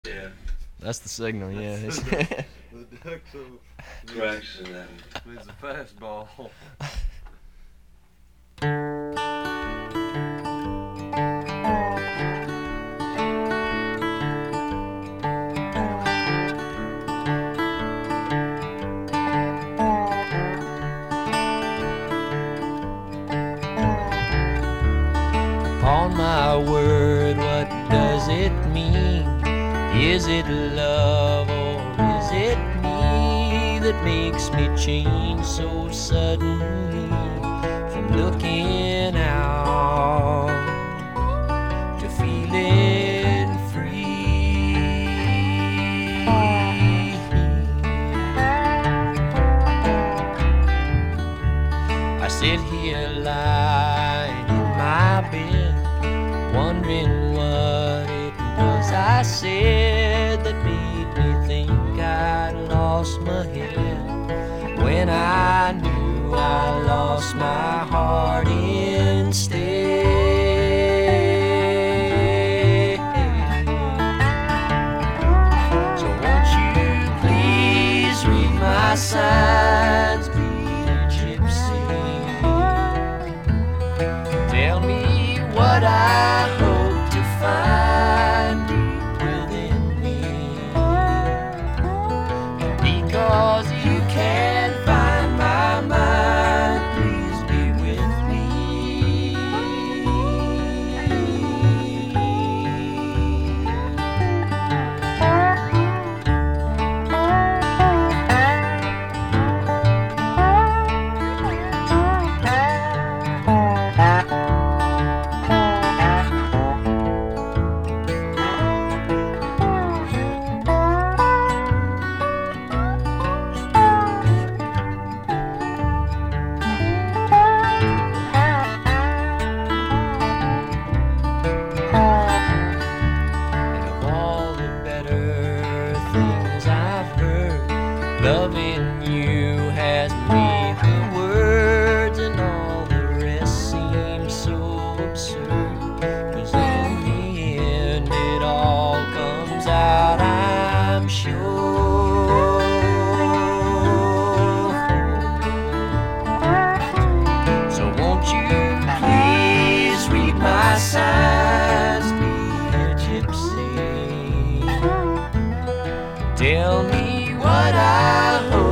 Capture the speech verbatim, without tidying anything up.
Yeah. That's the signal, yeah. The duck so Tracks and that. it's a fastball. On my word, what does it mean? Is it love or is it me that makes me change so suddenly from looking out to feeling free? I sit here lying in my bed, wondering what it was I said that made me think I'd lost my head, when I knew I lost my heart instead. So won't you please read my signs, be a gypsy? Tell me what I hope to find deep within me. Because you can't find my mind, please be with me. And of all the better things I've heard, loving you has made the words and all the rest seem so absurd. 'Cause in the end it all comes out, I'm sure. So won't you please read my signs, be a gypsy? Tell me what I hope